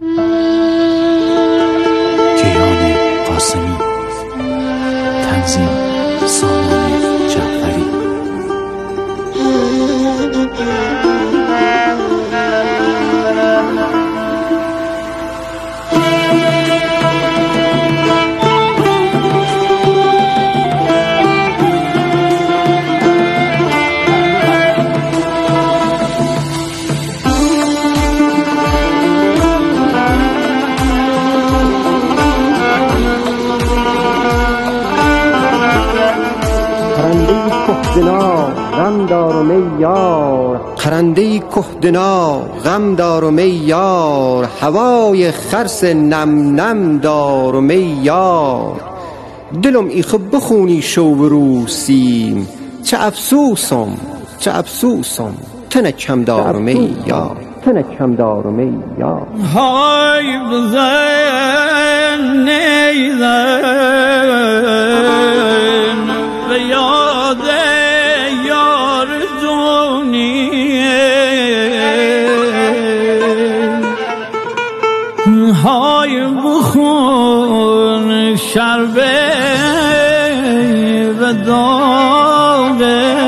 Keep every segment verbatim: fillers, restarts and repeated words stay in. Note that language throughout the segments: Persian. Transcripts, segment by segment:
کیهان قاسمی، تنظیم سامان جعفری. غم دار و می یار، خرنده کهدنا غم دار و می یار، هوای خرس نم نم دار و می یار. دلم ایخه بخونی شو و روسیم، چه افسوسم چه افسوسم تنکم دار و می یار، تنکم دار و می یار. های بزن نیزن به یاد یار دونی، های بخون شربه و داغ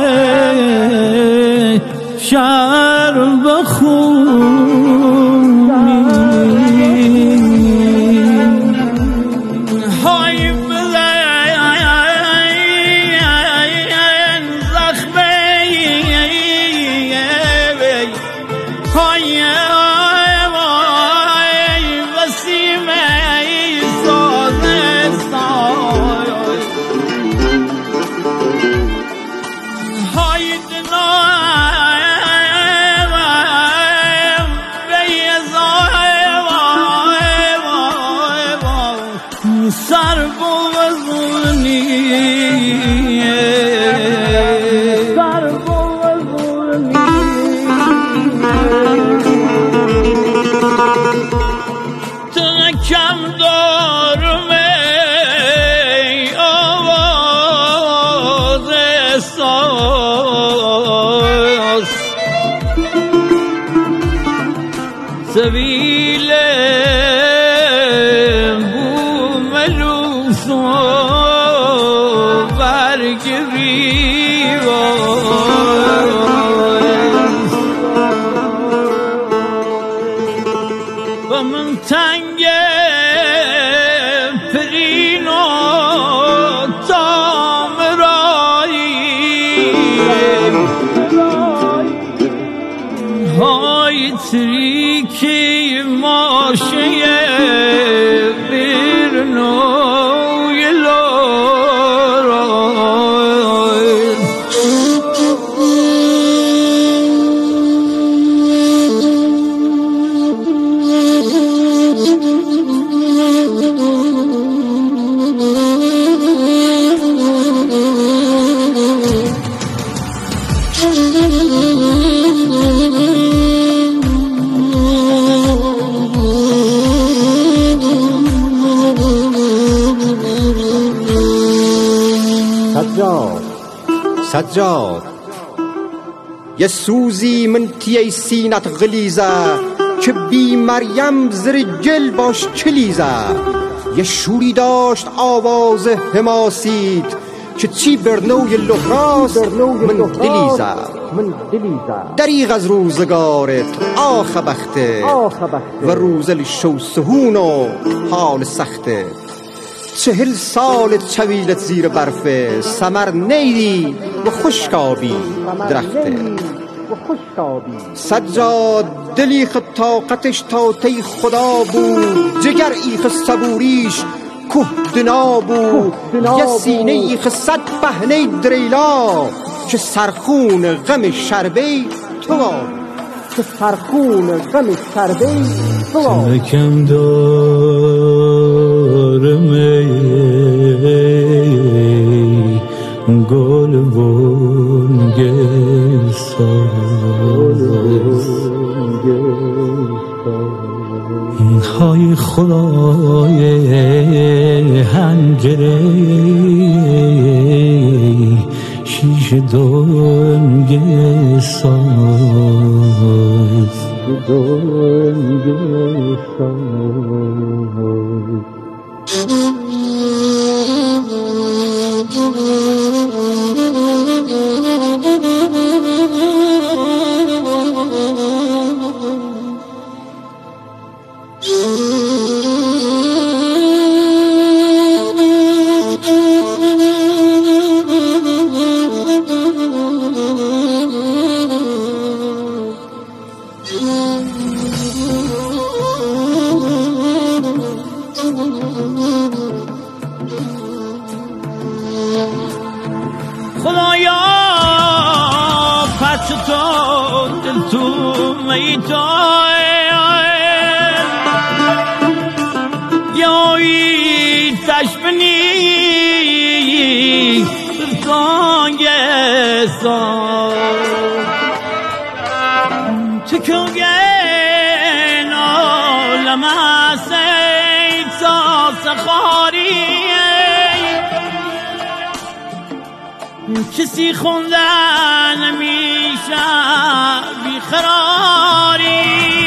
شر بخون. سر بوزونی سر بوزونی تنکم دارم ای آواز ساز، سبیل و من تنگ پرین و تامرایی، های تریکی ماشه برنوی لارای. سجاد سجاد یه سوزی من تیه سینت غلیزه، که بی مریم زر جل باش کلیزه. یه شوری داشت آواز حماسید، که چی برنوی لحراست من دلیزه. دریغ از روزگارت آخ بخته، و روزل شو سهون و حال سخته. چهل سال چویلت زیر برفه، سمر نیدی و خشکابی درخته. سجاد دلی خود طاقتش تاتی خدا بود، جگر ایخ صبوریش کهدنا بود. یه سینه ایخ صد پهنه دریلا، که سرخون غم شربه تو که سرخون غم شربه تو تنکم دارم ای گل بنگ ساز، های خدای هنجره شیش دنگ ساز. خدایا پس تو دل تو میدان یایی تشبنی برکانگ سان تکوگن عالم سیتا سخاری کسی خوندن نمیشه بیقراری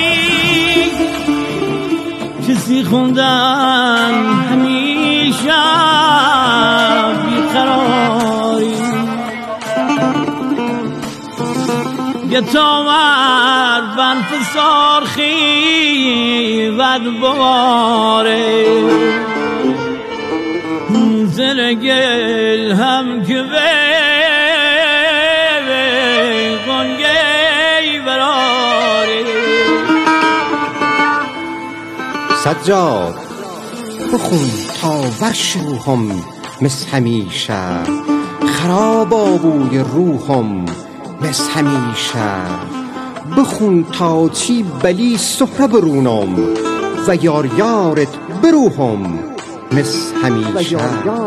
کسی خوندن همیشه بیقراری یتامر بن فسارخی ود بواره زرگل هم که به گنگی براری سجاد بخون تا ورشوهم مثل همیشه خراب آبوی روحم مثل همیشه بخون تا چی بلی سهره برونم و یار یارت بروهم مثل همیشه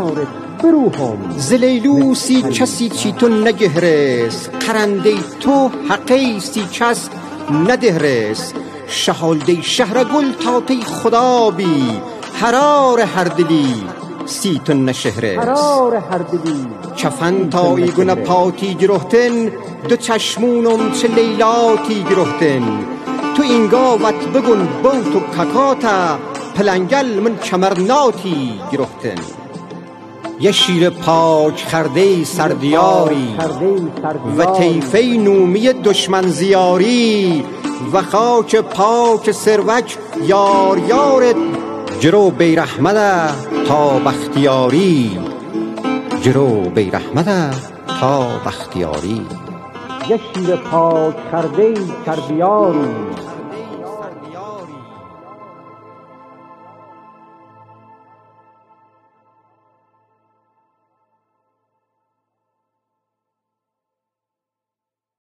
ز لیلوسی کسی چی تو نگهرس قرنده تو حقیسی کس ندهرس شهالده شهر گل تا تی خدا بی حرار هر دلی سی تو نشهرس کفن تا ایگونه پاتی گرهتن دو چشمونم چه لیلاتی گرهتن تو اینگاوت بگن بوت و ککاتا پلنگل من کمرناتی گرهتن یه شیر پاک خرده سردیاری و طیفه نومی دشمن زیاری و خاک پاک سروک یار یارت جرو بیرحمده تا بختیاری جرو بیرحمده تا بختیاری یه شیر پاک خرده سردیاری